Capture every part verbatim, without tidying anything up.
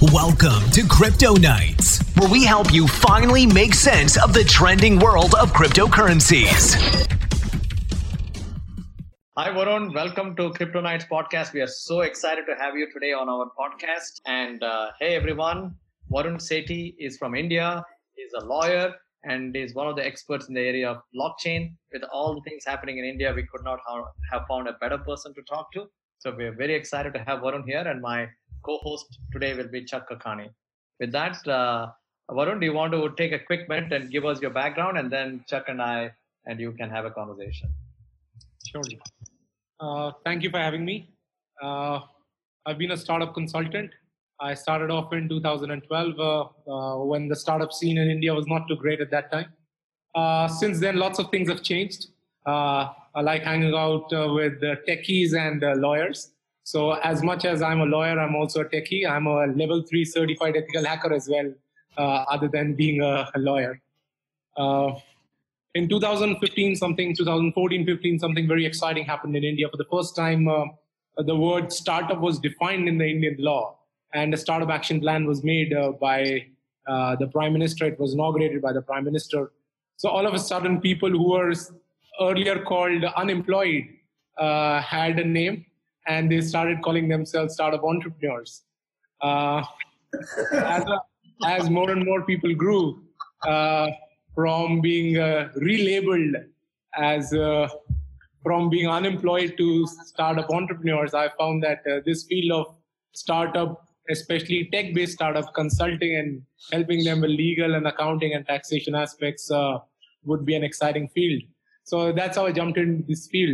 Welcome to Crypto Nights, where we help you finally make sense of the trending world of cryptocurrencies. Hi, Varun. Welcome to Crypto Nights podcast. We are so excited to have you today on our podcast. And uh, hey, everyone. Varun Sethi is from India. He's a lawyer and is one of the experts in the area of blockchain. With all the things happening in India, we could not have found a better person to talk to. So we're very excited to have Varun here. And my co-host today will be Chuck Kakani. With that, uh, Varun, do you want to take a quick minute and give us your background, and then Chuck and I and you can have a conversation? Sure. Uh, thank you for having me. Uh, I've been a startup consultant. I started off in two thousand twelve uh, uh, when the startup scene in India was not too great at that time. Uh, since then, lots of things have changed. Uh, I like hanging out uh, with uh, techies and uh, lawyers. So as much as I'm a lawyer, I'm also a techie. I'm a level three certified ethical hacker as well, uh, other than being a, a lawyer. Uh, in two thousand fifteen, something, twenty fourteen, fifteen, something very exciting happened in India. For the first time, uh, the word startup was defined in the Indian law, and a startup action plan was made uh, by uh, the Prime Minister. It was inaugurated by the Prime Minister. So all of a sudden, people who were earlier called unemployed uh, had a name, and they started calling themselves startup entrepreneurs. Uh, as, a, as more and more people grew uh, from being uh, relabeled as uh, from being unemployed to startup entrepreneurs, I found that uh, this field of startup, especially tech-based startup consulting and helping them with legal and accounting and taxation aspects uh, would be an exciting field. So that's how I jumped into this field.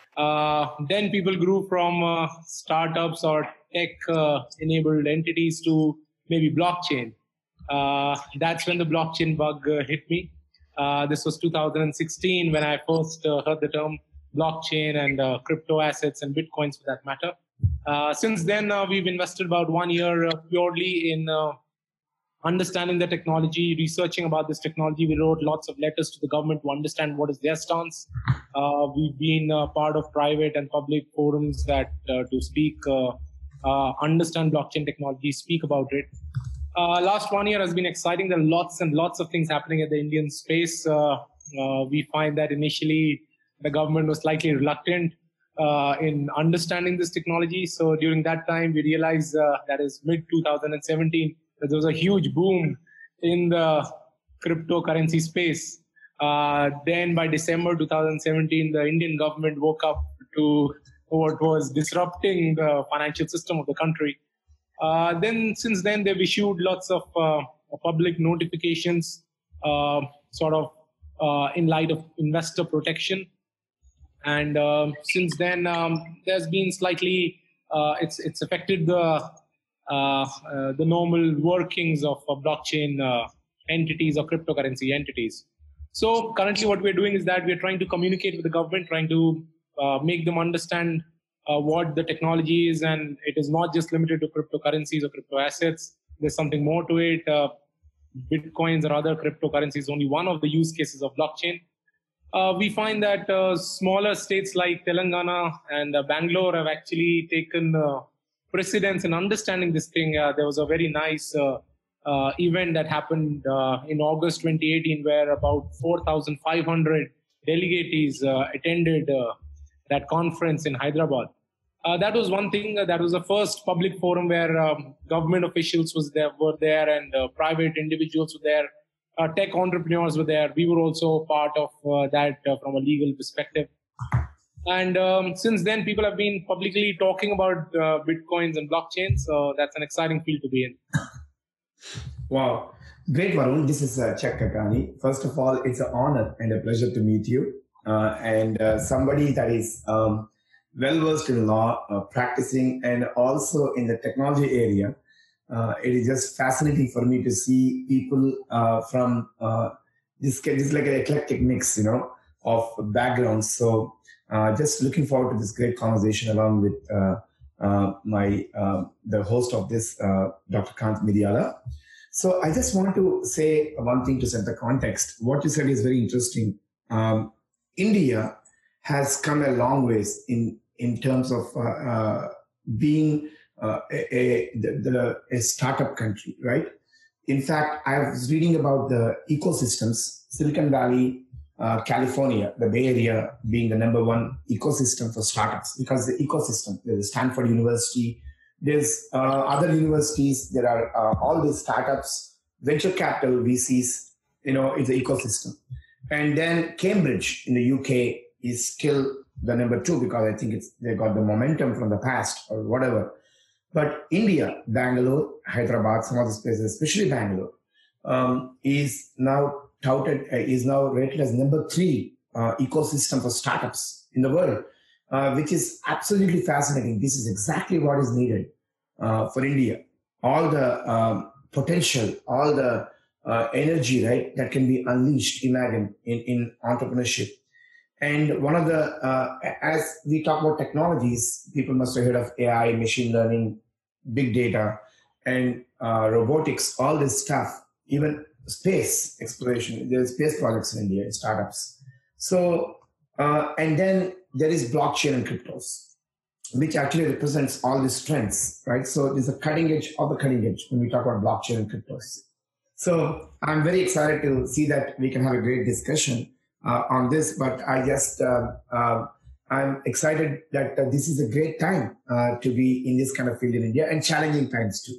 Uh, then people grew from uh, startups or tech-enabled uh, entities to maybe blockchain. Uh, that's when the blockchain bug uh, hit me. Uh, this was two thousand sixteen when I first uh, heard the term blockchain and uh, crypto assets and bitcoins for that matter. Uh, since then, uh, we've invested about one year uh, purely in uh, understanding the technology, researching about this technology. We wrote lots of letters to the government to understand what is their stance. Uh, we've been uh, part of private and public forums that uh, to speak, uh, uh, understand blockchain technology, speak about it. Uh, last one year has been exciting. There are lots and lots of things happening at the Indian space. Uh, uh, we find that initially the government was slightly reluctant uh, in understanding this technology. So during that time, we realized uh, that is mid twenty seventeen, that there was a huge boom in the cryptocurrency space. Uh, then by December twenty seventeen, the Indian government woke up to what was disrupting the financial system of the country. Uh, then, since then, they've issued lots of uh, public notifications, uh, sort of uh, in light of investor protection. And um, since then, um, there's been slightly, uh, it's it's affected the uh, uh, the normal workings of uh, blockchain uh, entities or cryptocurrency entities. So currently, what we're doing is that we're trying to communicate with the government, trying to uh, make them understand Uh, what the technology is, and it is not just limited to cryptocurrencies or crypto assets. There's something more to it. Uh, Bitcoins or other cryptocurrencies is only one of the use cases of blockchain. Uh, we find that uh, smaller states like Telangana and uh, Bangalore have actually taken uh, precedence in understanding this thing. Uh, there was a very nice uh, uh, event that happened uh, in August twenty eighteen where about four thousand five hundred delegates uh, attended uh, that conference in Hyderabad. Uh, that was one thing. Uh, that was the first public forum where um, government officials was there, were there, and uh, private individuals were there. Uh, tech entrepreneurs were there. We were also part of uh, that uh, from a legal perspective. And um, since then, people have been publicly talking about uh, Bitcoins and blockchain. So that's an exciting field to be in. Wow. Great, Varun. This is uh, Chuck Kakani. First of all, it's an honor and a pleasure to meet you. Uh, and uh, somebody that is um, well-versed in law, uh, practicing, and also in the technology area. Uh, it is just fascinating for me to see people uh, from uh, this, this is like an eclectic mix, you know, of backgrounds. So uh, just looking forward to this great conversation along with uh, uh, my uh, the host of this, uh, Doctor Kant Midyala. So I just want to say one thing to set the context. What you said is very interesting. Um, India has come a long ways in, in terms of uh, uh, being uh, a, a, the, the, a startup country, right? In fact, I was reading about the ecosystems, Silicon Valley, uh, California, the Bay Area being the number one ecosystem for startups, because the ecosystem, there's Stanford University, there's uh, other universities, there are uh, all these startups, venture capital, V Cs, you know, it's an ecosystem. And then Cambridge in the U K is still the number two because I think it's they got the momentum from the past or whatever. But India, Bangalore, Hyderabad, some of these places, especially Bangalore, um, is now touted, uh, is now rated as number three uh, ecosystem for startups in the world, uh, which is absolutely fascinating. This is exactly what is needed uh, for India. All the um, potential, all the uh, energy, right, that can be unleashed, imagine, in, in entrepreneurship. And one of the, uh, as we talk about technologies, people must have heard of A I, machine learning, big data, and uh, robotics, all this stuff, even space exploration. There's space projects in India, startups. So, uh, and then there is blockchain and cryptos, which actually represents all these trends, right? So there's a cutting edge of the cutting edge when we talk about blockchain and cryptos. So I'm very excited to see that we can have a great discussion Uh, on this, but I just, uh, uh, I'm excited that uh, this is a great time uh, to be in this kind of field in India and challenging times too.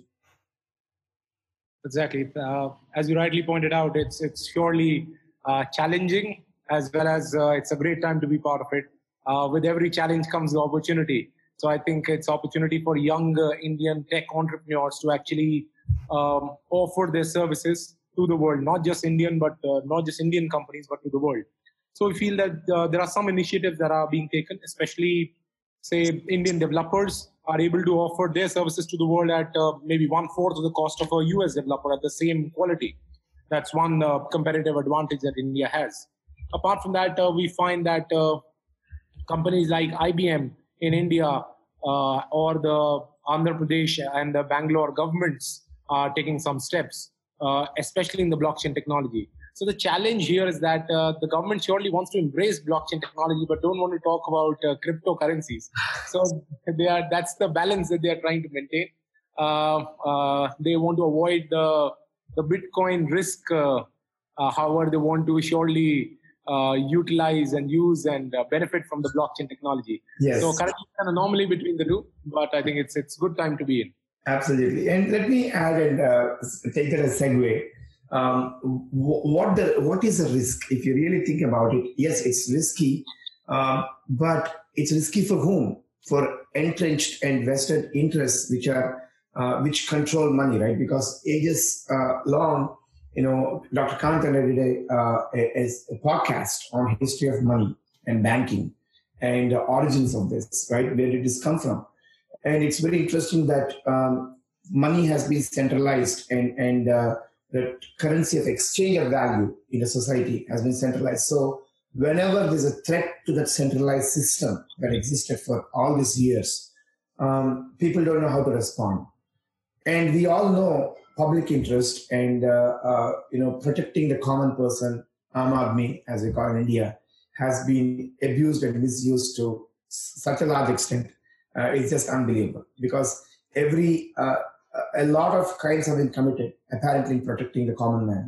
Exactly. Uh, as you rightly pointed out, it's it's surely uh, challenging as well as uh, it's a great time to be part of it. Uh, with every challenge comes the opportunity. So I think it's opportunity for young uh, Indian tech entrepreneurs to actually um, offer their services to the world, not just Indian, but uh, not just Indian companies, but to the world. So we feel that uh, there are some initiatives that are being taken, especially, say, Indian developers are able to offer their services to the world at uh, maybe one-fourth of the cost of a U S developer at the same quality. That's one uh, competitive advantage that India has. Apart from that, uh, we find that uh, companies like I B M in India uh, or the Andhra Pradesh and the Bangalore governments are taking some steps. Uh, especially in the blockchain technology. So the challenge here is that uh, the government surely wants to embrace blockchain technology, but don't want to talk about uh, cryptocurrencies. So they are, that's the balance that they are trying to maintain. Uh, uh, they want to avoid the, the Bitcoin risk. Uh, uh, however, they want to surely uh, utilize and use and uh, benefit from the blockchain technology. Yes. So currently it's an anomaly between the two, but I think it's it's good time to be in. Absolutely. And let me add and uh, take that as a segue. Um, what the what is the risk? If you really think about it, yes, it's risky, um, but it's risky for whom? For entrenched and vested interests, which are uh, which control money, right? Because ages uh, long, you know, Doctor Kant and I did a, uh, a, a podcast on history of money and banking and the origins of this, right? Where did this come from? And it's very interesting that um, money has been centralized and, and uh, the currency of exchange of value in a society has been centralized. So whenever there's a threat to that centralized system that existed for all these years, um, people don't know how to respond. And we all know public interest and, uh, uh, you know, protecting the common person, Aam Aadmi, as we call in India, has been abused and misused to such a large extent. Uh, it's just unbelievable because every uh, a lot of crimes have been committed apparently in protecting the common man.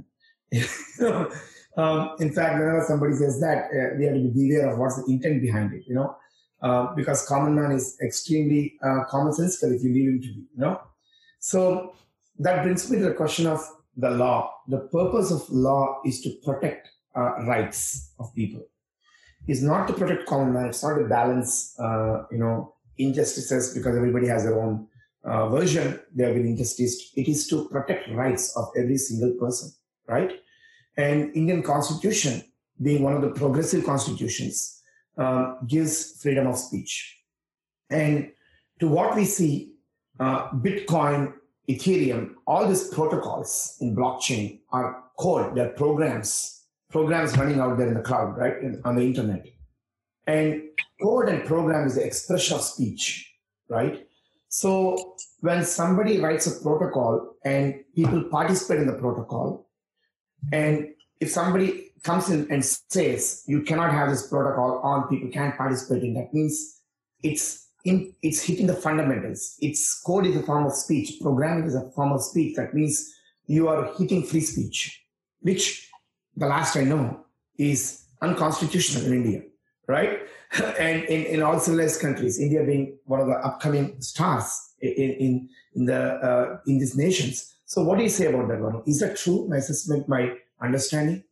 um, in fact, whenever somebody says that, uh, we have to be beware of what's the intent behind it, you know, uh, because common man is extremely uh, commonsensical if you leave him to be, you know. So that brings me to the question of the law. The purpose of law is to protect uh, rights of people. It's not to protect common man. It's not to balance, uh, you know, injustices because everybody has their own uh, version. They have been injustice. It is to protect rights of every single person, right? And Indian Constitution, being one of the progressive constitutions, um, gives freedom of speech. And to what we see, uh, Bitcoin, Ethereum, all these protocols in blockchain are code. They're programs, programs running out there in the cloud, right, in, on the internet. And code and program is the expression of speech, right? So when somebody writes a protocol and people participate in the protocol, and if somebody comes in and says, you cannot have this protocol on, people can't participate in, that means it's in, it's hitting the fundamentals. It's code is a form of speech. Programming is a form of speech. That means you are hitting free speech, which the last I know is unconstitutional in India, right? And in, in all civilized countries, India being one of the upcoming stars in in, in the uh, in these nations. So what do you say about that one? Is that true? My assessment, my understanding?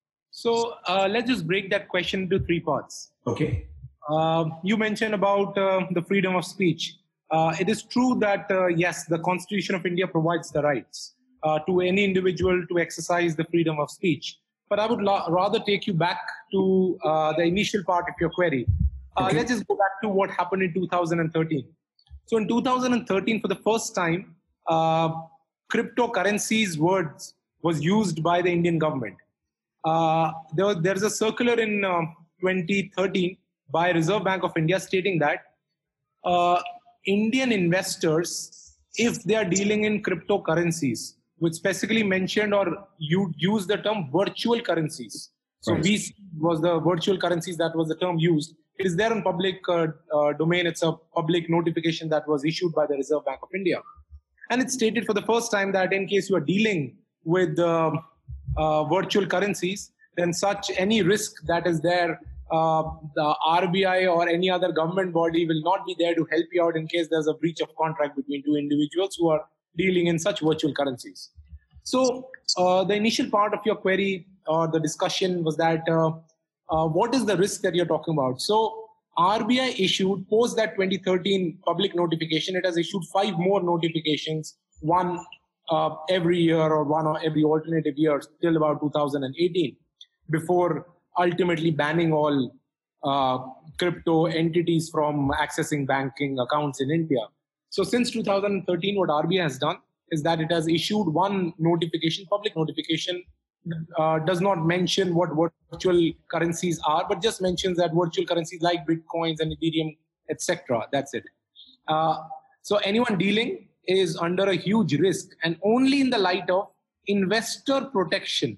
So uh, let's just break that question into three parts. Okay. Uh, you mentioned about uh, the freedom of speech. Uh, it is true that, uh, yes, the Constitution of India provides the rights uh, to any individual to exercise the freedom of speech. But I would la- rather take you back to uh, the initial part of your query. Uh, Okay. Let's just go back to what happened in two thousand thirteen. So in two thousand thirteen, for the first time, uh, cryptocurrencies words was used by the Indian government. Uh, there, there's a circular in uh, twenty thirteen by Reserve Bank of India stating that uh, Indian investors, if they are dealing in cryptocurrencies, which specifically mentioned or you use the term virtual currencies. So Right. V C was the virtual currencies, that was the term used. It is there in public uh, uh, domain. It's a public notification that was issued by the Reserve Bank of India. And it stated for the first time that in case you are dealing with uh, uh, virtual currencies, then such any risk that is there, uh, the R B I or any other government body will not be there to help you out in case there's a breach of contract between two individuals who are dealing in such virtual currencies. So uh, the initial part of your query or the discussion was that uh, uh, what is the risk that you're talking about? So R B I issued, post that twenty thirteen public notification, it has issued five more notifications, one uh, every year or one or every alternative year till about two thousand eighteen, before ultimately banning all uh, crypto entities from accessing banking accounts in India. So since two thousand thirteen, what R B I has done is that it has issued one notification, public notification, uh, does not mention what virtual currencies are, but just mentions that virtual currencies like Bitcoins and Ethereum, et cetera. That's it. Uh, so anyone dealing is under a huge risk, and only in the light of investor protection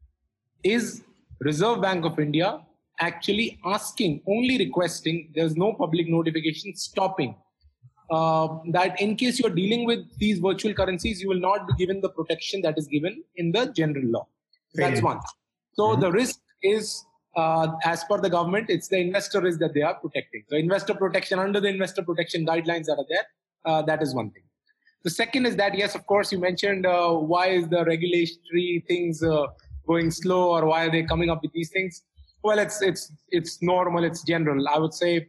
is Reserve Bank of India actually asking, only requesting, there's no public notification stopping, uh, that in case you're dealing with these virtual currencies, you will not be given the protection that is given in the general law. That's Fair. one. So Mhm. the risk is, uh, as per the government, it's the investor risk that they are protecting. So investor protection, under the investor protection guidelines that are there, uh, that is one thing. The second is that, yes, of course, you mentioned uh, why is the regulatory things uh, going slow, or why are they coming up with these things? Well, it's it's it's normal, it's general. I would say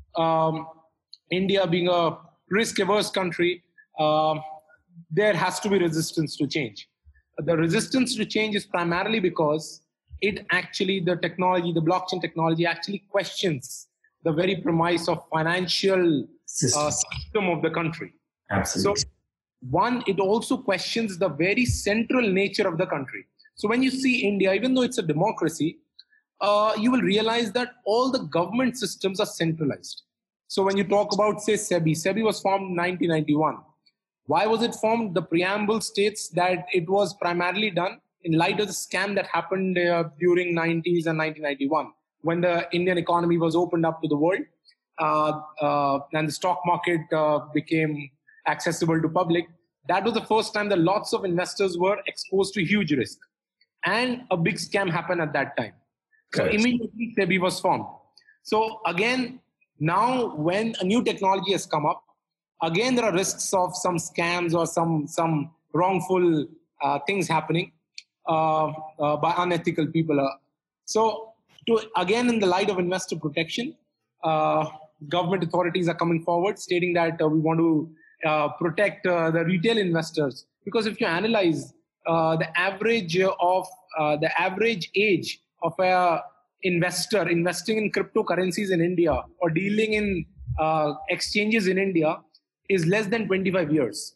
um, India being a risk-averse country, uh, there has to be resistance to change. The resistance to change is primarily because it actually, the technology, the blockchain technology actually questions the very premise of financial System. uh, system of the country. Absolutely. So, one, it also questions the very central nature of the country. So when you see India, even though it's a democracy, uh, you will realize that all the government systems are centralized. So when you talk about, say, SEBI, SEBI was formed in nineteen ninety-one. Why was it formed? The preamble states that it was primarily done in light of the scam that happened uh, during nineties and nineteen ninety-one, when the Indian economy was opened up to the world, uh, uh, and the stock market uh, became accessible to public. That was the first time that lots of investors were exposed to huge risk. And a big scam happened at that time. So Correct. immediately SEBI was formed. So again, now when a new technology has come up, again there are risks of some scams or some, some wrongful uh, things happening uh, uh, by unethical people. Uh, so to, again, in the light of investor protection, uh, government authorities are coming forward stating that uh, we want to uh, protect uh, the retail investors. Because if you analyze uh, the average of uh, the average age of a investor investing in cryptocurrencies in India or dealing in uh, exchanges in India is less than twenty-five years.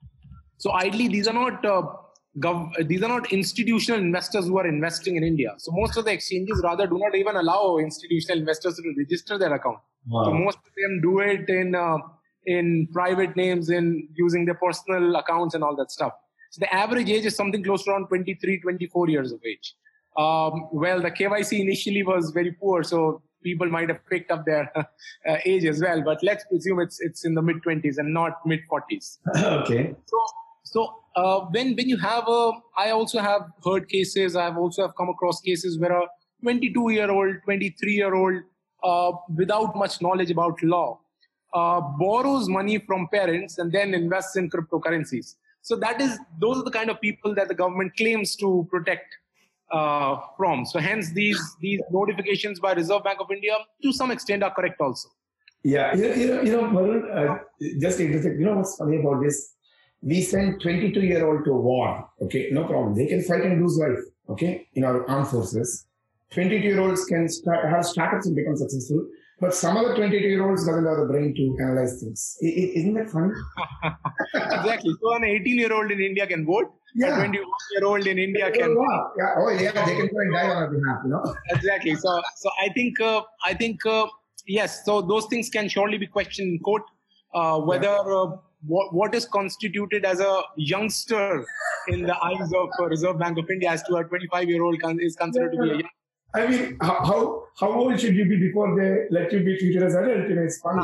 So ideally, these are not uh, gov- these are not institutional investors who are investing in India. So most of the exchanges rather do not even allow institutional investors to register their account. Wow. So most of them do it in uh, in private names, in using their personal accounts and all that stuff. So the average age is something close to around twenty-three, twenty-four years of age. Um, well, the K Y C initially was very poor, so people might have picked up their uh, age as well, but let's presume it's it's in the mid twenties and not mid forties. Okay. So, so uh, when when you have a, I also have heard cases. I've also have come across cases where a twenty-two year old, twenty-three year old, uh, without much knowledge about law, uh, borrows money from parents and then invests in cryptocurrencies. So that is, those are the kind of people that the government claims to protect uh, from. So hence these these notifications by Reserve Bank of India to some extent are correct also. Yeah, you know, you know, you know Varun, uh, just to interject, you know what's funny about this? We send twenty-two year old to war. Okay, no problem. They can fight and lose life. Okay, in our armed forces. twenty-two year olds can start, have startups and become successful. But some other twenty-two year olds doesn't have the brain to analyze things. I, I, isn't that funny? Exactly. So an eighteen year old in India can vote. Yeah. A twenty-one year old in India Oh, can. wow. Yeah. Oh, yeah. They can go and die on our behalf. You know. Exactly. So, so I think, uh, I think, uh, yes. So those things can surely be questioned in court. Uh, whether uh, what, what is constituted as a youngster in the eyes of uh, Reserve Bank of India as to a twenty-five year old con- is considered Yeah. to be a young. I mean, how how old should you be before they let you be treated as adult? You know, it's funny.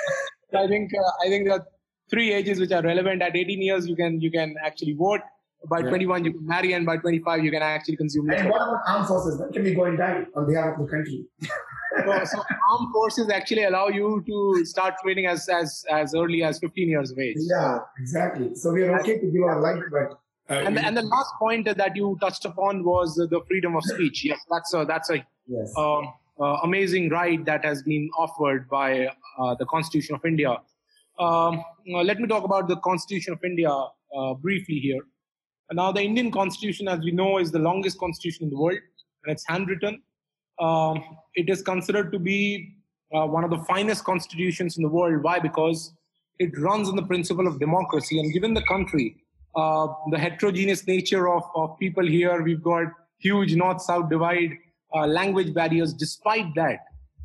I think uh, I think there are three ages which are relevant. At eighteen years, you can you can actually vote. By Yeah. twenty-one, you can marry, and by twenty-five, you can actually consume And liquor. what about armed forces? When can we go and die on behalf of the country? So, so armed forces actually allow you to start training as as as early as fifteen years of age. Yeah, exactly. So we are okay to give our life, but uh, And the, and the last point that you touched upon was the freedom of speech. Yes, that's a that's a yes. uh, uh, amazing right that has been offered by uh, the Constitution of India. Um, now let me talk about the Constitution of India uh, briefly here. Now, the Indian Constitution, as we know, is the longest constitution in the world, and it's handwritten. Um, it is considered to be uh, one of the finest constitutions in the world. Why? Because it runs on the principle of democracy, and given the country, uh, the heterogeneous nature of, of people here, we've got huge north-south divide, uh, language barriers. Despite that,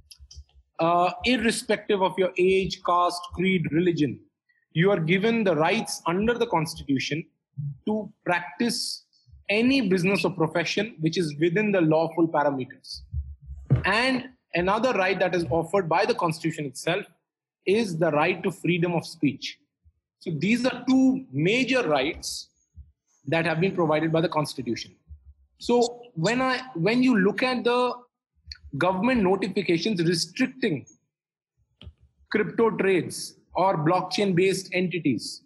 uh, irrespective of your age, caste, creed, religion, you are given the rights under the Constitution to practice any business or profession which is within the lawful parameters. And another right that is offered by the Constitution itself is the right to freedom of speech. So these are two major rights that have been provided by the Constitution. So when I when you look at the government notifications restricting crypto trades or blockchain-based entities,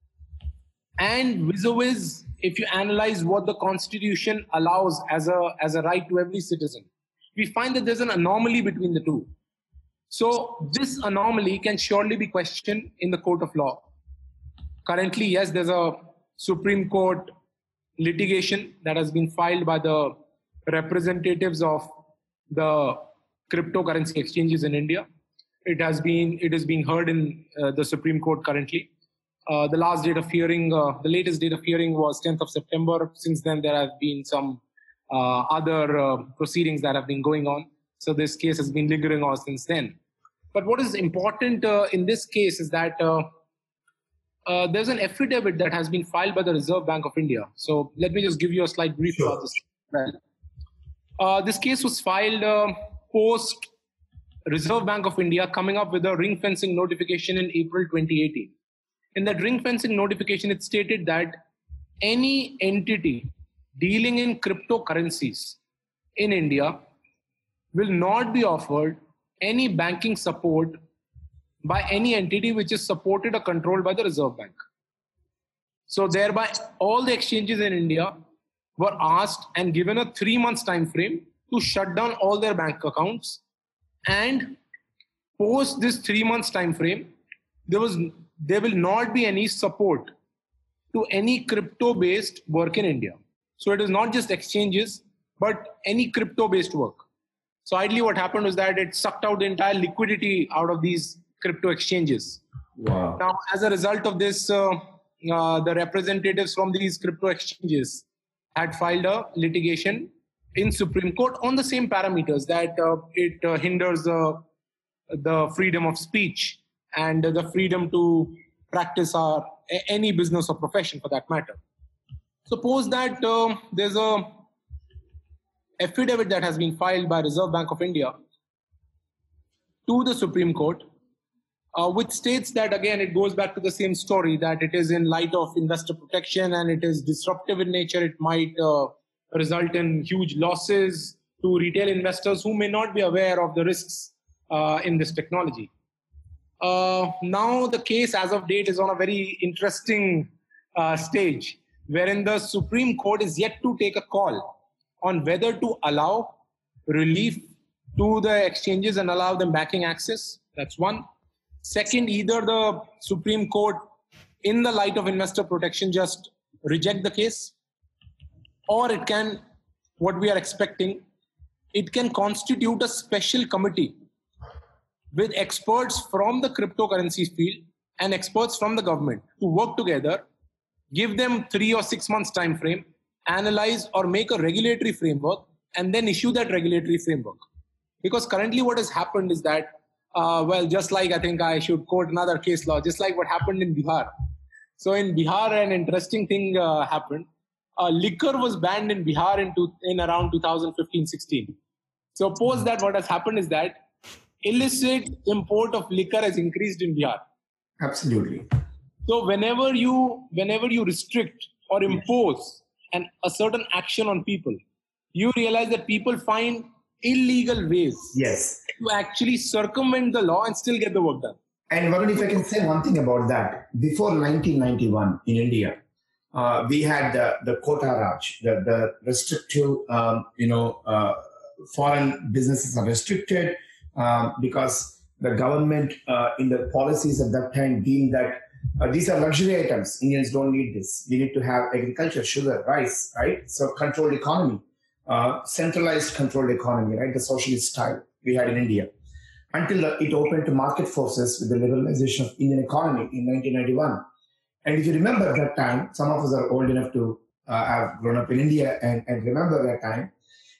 and vis-a-vis, if you analyze what the Constitution allows as a as a right to every citizen, we find that there's an anomaly between the two. So this anomaly can surely be questioned in the court of law. Currently, yes, there's a Supreme Court litigation that has been filed by the representatives of the cryptocurrency exchanges in India. It has been it is being heard in uh, the Supreme Court currently. Uh, the last date of hearing, uh, the latest date of hearing was tenth of September. Since then, there have been some uh, other uh, proceedings that have been going on. So this case has been lingering on since then. But what is important uh, in this case is that uh, uh, there's an affidavit that has been filed by the Reserve Bank of India. So let me just give you a slight brief Sure. about this. Well, uh, this case was filed uh, post Reserve Bank of India coming up with a ring fencing notification in April twenty eighteen. In that ring fencing notification, it stated that any entity dealing in cryptocurrencies in India will not be offered any banking support by any entity which is supported or controlled by the Reserve Bank. So thereby, all the exchanges in India were asked and given a three months time frame to shut down all their bank accounts. And post this three months time frame, there was there will not be any support to any crypto-based work in India. So it is not just exchanges, but any crypto-based work. So ideally what happened was that it sucked out the entire liquidity out of these crypto exchanges. Wow. Now, as a result of this, uh, uh, the representatives from these crypto exchanges had filed a litigation in Supreme Court on the same parameters, that uh, it uh, hinders uh, the freedom of speech and the freedom to practice our any business or profession for that matter. Suppose that uh, there's a affidavit that has been filed by Reserve Bank of India to the Supreme Court, uh, which states that, again, it goes back to the same story, that it is in light of investor protection and it is disruptive in nature. It might uh, result in huge losses to retail investors who may not be aware of the risks uh, in this technology. Uh, now the case as of date is on a very interesting uh, stage, wherein the Supreme Court is yet to take a call on whether to allow relief to the exchanges and allow them banking access. That's one. Second, either the Supreme Court, in the light of investor protection, just reject the case, or it can, what we are expecting, it can constitute a special committee with experts from the cryptocurrency field and experts from the government to work together, give them three or six months time frame, analyze or make a regulatory framework, and then issue that regulatory framework. Because currently what has happened is that, uh, well, just like I think I should quote another case law, just like what happened in Bihar. So in Bihar, an interesting thing uh, happened. Uh, liquor was banned in Bihar in, to, in around two thousand fifteen sixteen. Suppose that what has happened is that illicit import of liquor has increased in Bihar. Absolutely. So whenever you whenever you restrict or impose an, a certain action on people, you realize that people find illegal ways yes. to actually circumvent the law and still get the work done. And Varun, if I can say one thing about that, before nineteen ninety-one in India, uh, we had the, the Quota Raj, the, the restrictive, um, you know, uh, foreign businesses are restricted uh, because the government uh, in the policies at that time deemed that uh, these are luxury items. Indians don't need this. We need to have agriculture, sugar, rice, right? So controlled economy, uh, centralized controlled economy, right? The socialist style we had in India. Until the, it opened to market forces with the liberalization of Indian economy in nineteen ninety-one. And if you remember that time, some of us are old enough to uh, have grown up in India and, and remember that time.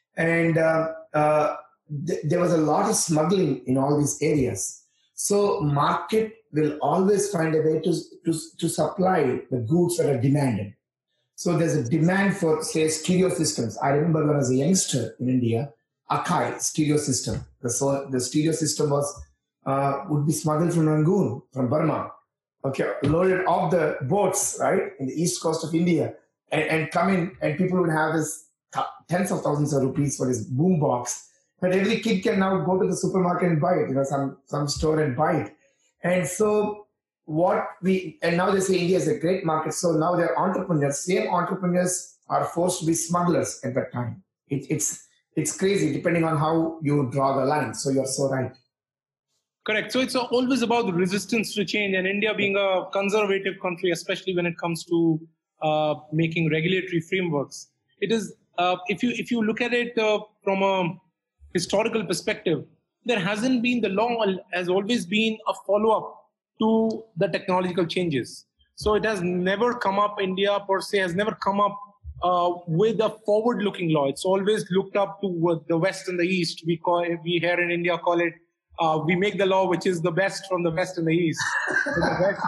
And uh, uh, th- there was a lot of smuggling in all these areas. So market will always find a way to, to, to supply the goods that are demanded. So there's a demand for, say, stereo systems. I remember when I was a youngster in India, Akai stereo system. The, so, the stereo system was uh, would be smuggled from Rangoon, from Burma, okay, loaded off the boats, right, in the east coast of India, and, and come in, and people would have this th- tens of thousands of rupees for this boom box. But every kid can now go to the supermarket and buy it, you know, some some store and buy it. And so what we, and now they say India is a great market. So now they're entrepreneurs. Same entrepreneurs are forced to be smugglers at that time. It, it's It's crazy depending on how you draw the line. So you're so right. Correct. So it's always about the resistance to change. And India being a conservative country, especially when it comes to uh, making regulatory frameworks, it is, uh, if you if you look at it uh, from a historical perspective, there hasn't been, the law has always been a follow-up to the technological changes. So it has never come up, India per se has never come up Uh, with a forward-looking law. It's always looked up to uh, the West and the East. We call it, we here in India call it, uh, we make the law which is the best from the West and the East. So the best,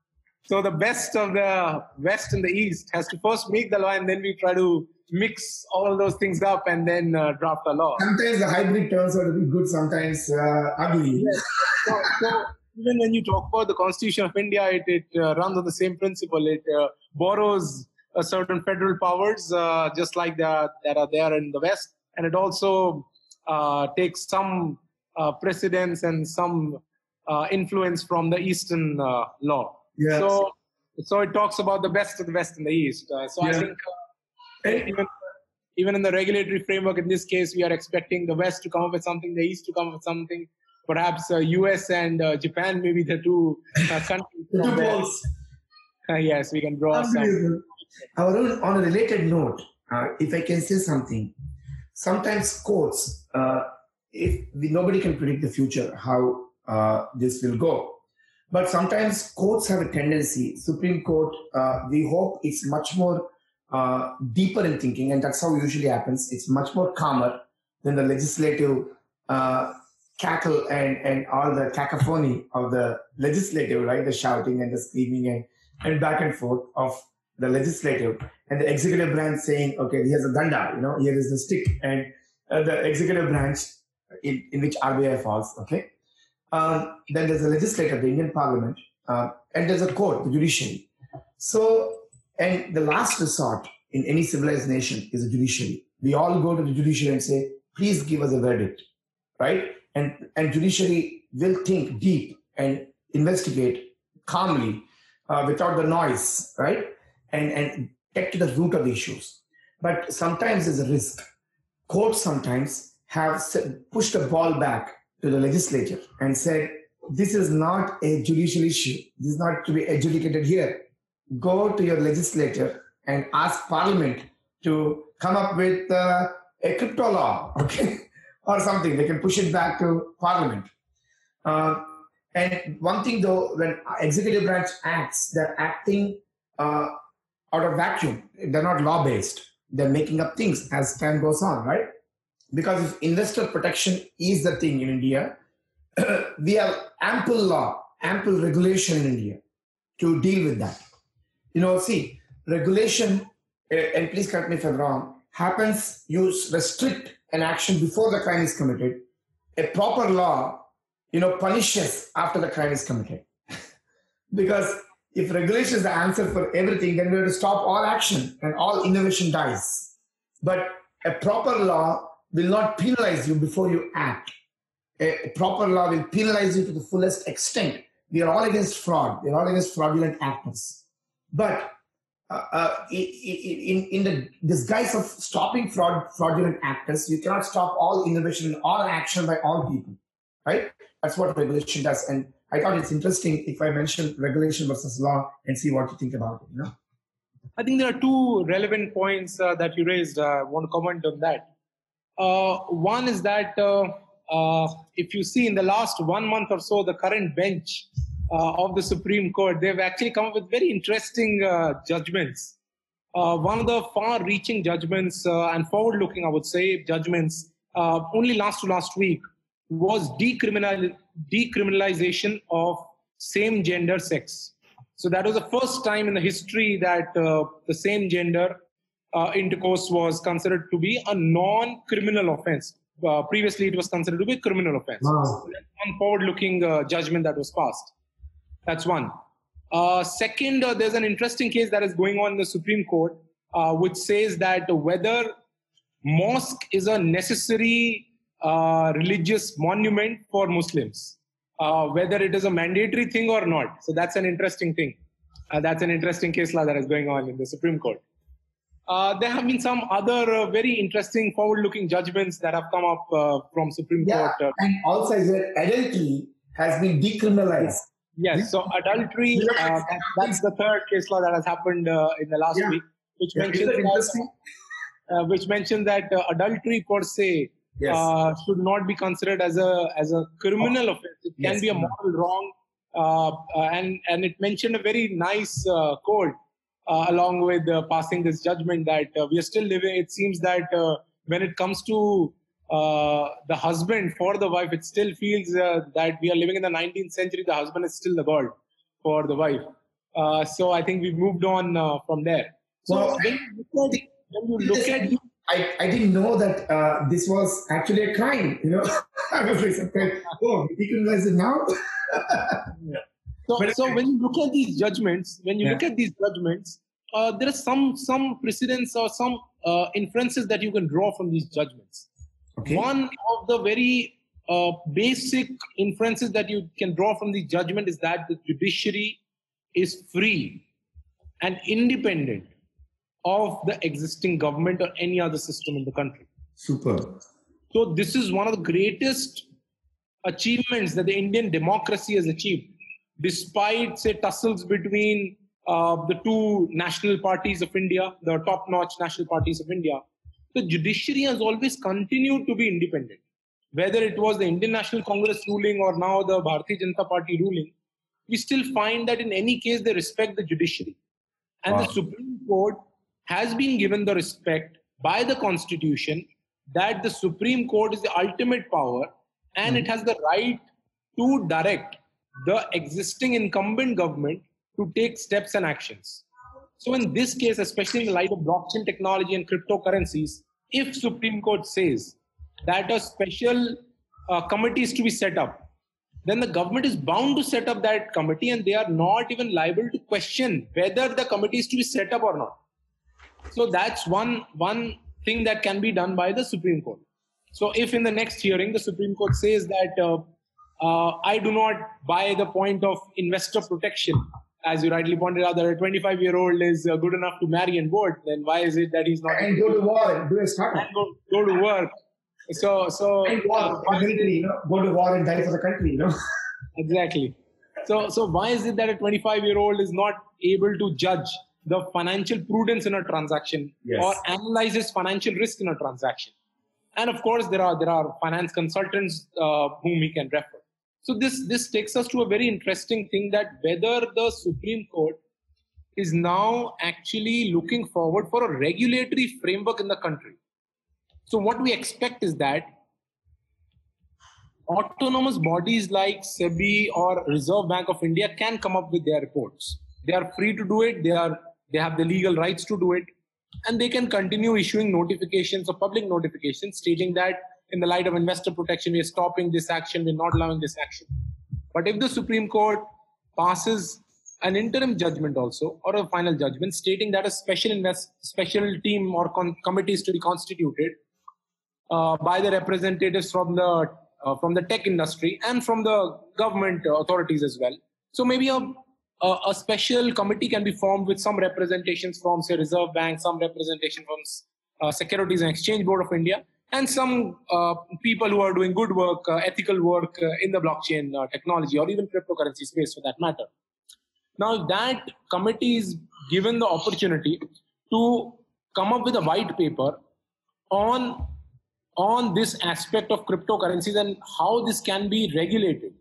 so the best of the West and the East has to first make the law, and then we try to mix all those things up and then uh, draft a law. Sometimes the hybrid turns out to be good, sometimes uh, ugly. Yes. So, so even when you talk about the Constitution of India, it, it uh, runs on the same principle. It uh, borrows Uh, certain federal powers, uh, just like that, that are there in the West. And it also uh, takes some uh, precedence and some uh, influence from the Eastern uh, law. Yes. So, so it talks about the best of the West and the East. Uh, so yeah. I think uh, even, even in the regulatory framework, in this case, we are expecting the West to come up with something, the East to come up with something. Perhaps uh, U S and uh, Japan may be the two uh, countries. The two poles. Uh, yes, we can draw some. However, on a related note, uh, if I can say something, sometimes courts, uh, if we, nobody can predict the future, how uh, this will go. But sometimes courts have a tendency, Supreme Court, uh, we hope it's much more uh, deeper in thinking, and that's how it usually happens. It's much more calmer than the legislative uh, cackle and, and all the cacophony of the legislative, right? The shouting and the screaming and, and back and forth of the legislative, and the executive branch saying, okay, here's a danda, you know, here is the stick, and uh, the executive branch in, in which R B I falls, okay? Uh, then there's a legislature, the Indian Parliament, uh, and there's a court, the judiciary. So, and the last resort in any civilized nation is the judiciary. We all go to the judiciary and say, please give us a verdict, right? And, and judiciary will think deep and investigate calmly uh, without the noise, right? And, and get to the root of the issues. But sometimes there's a risk. Courts sometimes have pushed the ball back to the legislature and said, this is not a judicial issue. This is not to be adjudicated here. Go to your legislature and ask Parliament to come up with uh, a crypto law, okay, or something. They can push it back to Parliament. Uh, and one thing though, when executive branch acts, they're acting uh, out of vacuum. They're not law-based. They're making up things as time goes on, right? Because if investor protection is the thing in India, we have ample law, ample regulation in India to deal with that. You know, see, regulation, and please correct me if I'm wrong, happens, you restrict an action before the crime is committed. A proper law, you know, punishes after the crime is committed. Because if regulation is the answer for everything, then we have to stop all action and all innovation dies. But a proper law will not penalize you before you act. A proper law will penalize you to the fullest extent. We are all against fraud. We are all against fraudulent actors. But uh, uh, in, in the disguise of stopping fraud, fraudulent actors, you cannot stop all innovation and all action by all people, right? That's what regulation does. And I thought it's interesting if I mention regulation versus law and see what you think about it. You know? I think there are two relevant points uh, that you raised. Uh, I want to comment on that. Uh, one is that uh, uh, if you see in the last one month or so, the current bench uh, of the Supreme Court, they've actually come up with very interesting uh, judgments. Uh, one of the far-reaching judgments uh, and forward-looking, I would say, judgments uh, only last to last week was decriminal, decriminalization of same-gender sex. So that was the first time in the history that uh, the same-gender Uh, intercourse was considered to be a non-criminal offense. Uh, previously, it was considered to be a criminal offense. Wow. So that's one forward-looking uh, judgment that was passed. That's one. Uh, second, uh, there's an interesting case that is going on in the Supreme Court, uh, which says that whether mosque is a necessary uh, religious monument for Muslims, uh, whether it is a mandatory thing or not. So that's an interesting thing. Uh, that's an interesting case law that is going on in the Supreme Court. Uh, there have been some other uh, very interesting forward-looking judgments that have come up uh, from Supreme yeah, Court. Uh, and also that adultery has been decriminalized. Yes, so adultery, uh, that, that's the third case law that has happened uh, in the last yeah. week, which yeah, mentions that, uh, which mentioned that uh, adultery per se yes. uh, should not be considered as a as a criminal oh. offense. It can yes. be a moral wrong, uh, uh, and and it mentioned a very nice uh, code. Uh, along with uh, passing this judgment that uh, we are still living, it seems that uh, when it comes to uh, the husband for the wife, it still feels uh, that we are living in the nineteenth century. The husband is still the God for the wife. Uh, so I think we've moved on uh, from there. So well, when you look at, when you look at I, I didn't know that uh, this was actually a crime. You know, I was like, oh, we can realize it now. So, so when you look at these judgments, when you yeah. look at these judgments, uh, there are some some precedents or some uh, inferences that you can draw from these judgments. Okay. One of the very uh, basic inferences that you can draw from the judgment is that the judiciary is free and independent of the existing government or any other system in the country. Super. So this is one of the greatest achievements that the Indian democracy has achieved. Despite, say, tussles between uh, the two national parties of India, the top-notch national parties of India, the judiciary has always continued to be independent. Whether it was the Indian National Congress ruling or now the Bharatiya Janata Party ruling, we still find that in any case they respect the judiciary. And wow. the Supreme Court has been given the respect by the Constitution that the Supreme Court is the ultimate power and mm-hmm. it has the right to direct the existing incumbent government to take steps and actions. So in this case, especially in the light of blockchain technology and cryptocurrencies, if Supreme Court says that a special uh, committee is to be set up then the government is bound to set up that committee, and they are not even liable to question whether the committee is to be set up or not. So that's one, one thing that can be done by the Supreme Court. So if in the next hearing, the Supreme Court says that uh, uh, I do not buy the point of investor protection, as you rightly pointed out, that a twenty-five-year-old is uh, good enough to marry and vote, then why is it that he's not... And go to war, do a startup. And go, go to work. So, so and war, uh, military, you know, go to war and die for the country, you know. Exactly. So, so why is it that a twenty-five-year-old is not able to judge the financial prudence in a transaction, yes, or analyzes financial risk in a transaction? And of course, there are there are finance consultants uh, whom he can refer. So this this takes us to a very interesting thing, that whether the Supreme Court is now actually looking forward for a regulatory framework in the country. So what we expect is that autonomous bodies like SEBI or Reserve Bank of India can come up with their reports. They are free to do it. They are they have the legal rights to do it. And they can continue issuing notifications or public notifications stating that in the light of investor protection, we are stopping this action, we're not allowing this action. But if the Supreme Court passes an interim judgment also, or a final judgment stating that a special invest, special team or con- committee is to be constituted uh, by the representatives from the uh, from the tech industry and from the government authorities as well. So maybe a A, a special committee can be formed with some representations from, say, Reserve Bank, some representation from uh, Securities and Exchange Board of India, and some uh, people who are doing good work, uh, ethical work uh, in the blockchain uh, technology or even cryptocurrency space for that matter. Now, that committee is given the opportunity to come up with a white paper on, on this aspect of cryptocurrencies and how this can be regulated.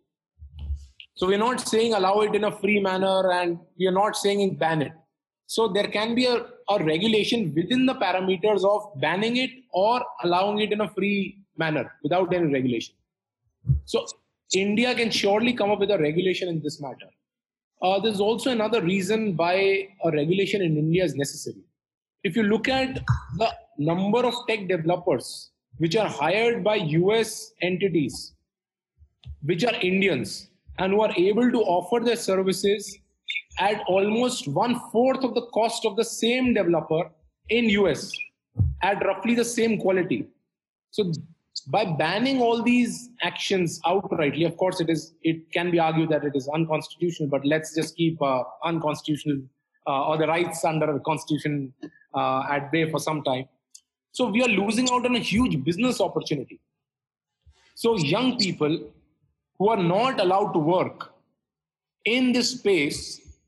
So we're not saying allow it in a free manner, and we are not saying ban it. So there can be a, a regulation within the parameters of banning it or allowing it in a free manner without any regulation. So India can surely come up with a regulation in this matter. Uh, there's also another reason why a regulation in India is necessary. If you look at the number of tech developers which are hired by U S entities, which are Indians, and who are able to offer their services at almost one-fourth of the cost of the same developer in U S at roughly the same quality. So by banning all these actions outrightly, of course, it is it can be argued that it is unconstitutional, but let's just keep uh, unconstitutional uh, or the rights under the Constitution uh, at bay for some time. So we are losing out on a huge business opportunity. So young people who are not allowed to work in this space,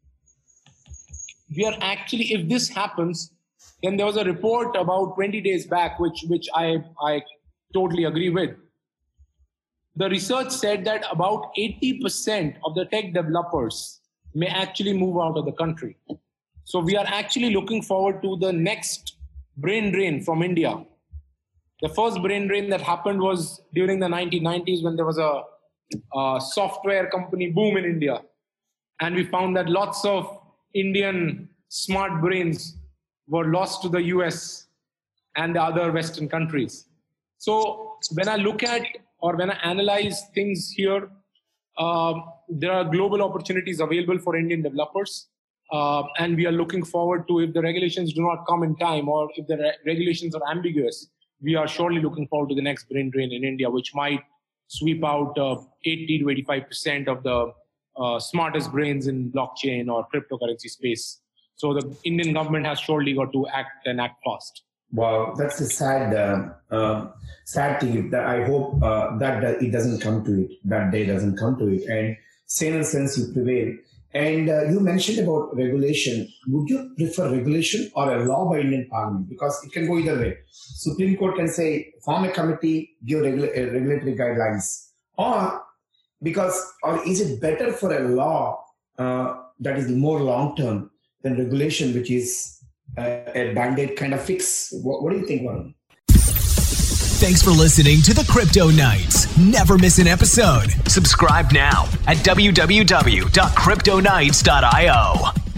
we are actually, if this happens, then there was a report about twenty days back, which, which I, I totally agree with. The research said that about eighty percent of the tech developers may actually move out of the country. So we are actually looking forward to the next brain drain from India. The first brain drain that happened was during the nineteen nineties, when there was a Uh, software company boom in India, and we found that lots of Indian smart brains were lost to the U S and the other Western countries. So when I look at or when I analyze things here, uh, there are global opportunities available for Indian developers, uh, and we are looking forward to, if the regulations do not come in time or if the re- regulations are ambiguous, we are surely looking forward to the next brain drain in India, which might sweep out uh, eighty to eighty-five percent of the uh, smartest brains in blockchain or cryptocurrency space. So the Indian government has surely got to act and act fast. Wow, that's a sad, uh, uh, sad thing. That I hope uh, that, that it doesn't come to it, that day doesn't come to it, and sane sense you prevail. And uh, you mentioned about regulation. Would you prefer regulation or a law by Indian Parliament? Because it can go either way. Supreme Court can say, form a committee, give regula- uh, regulatory guidelines. Or because, or is it better for a law uh, that is more long-term than regulation, which is uh, a band-aid kind of fix? What, what do you think, Varun? Thanks for listening to the Crypto Nights. Never miss an episode. Subscribe now at w w w dot crypto nights dot i o.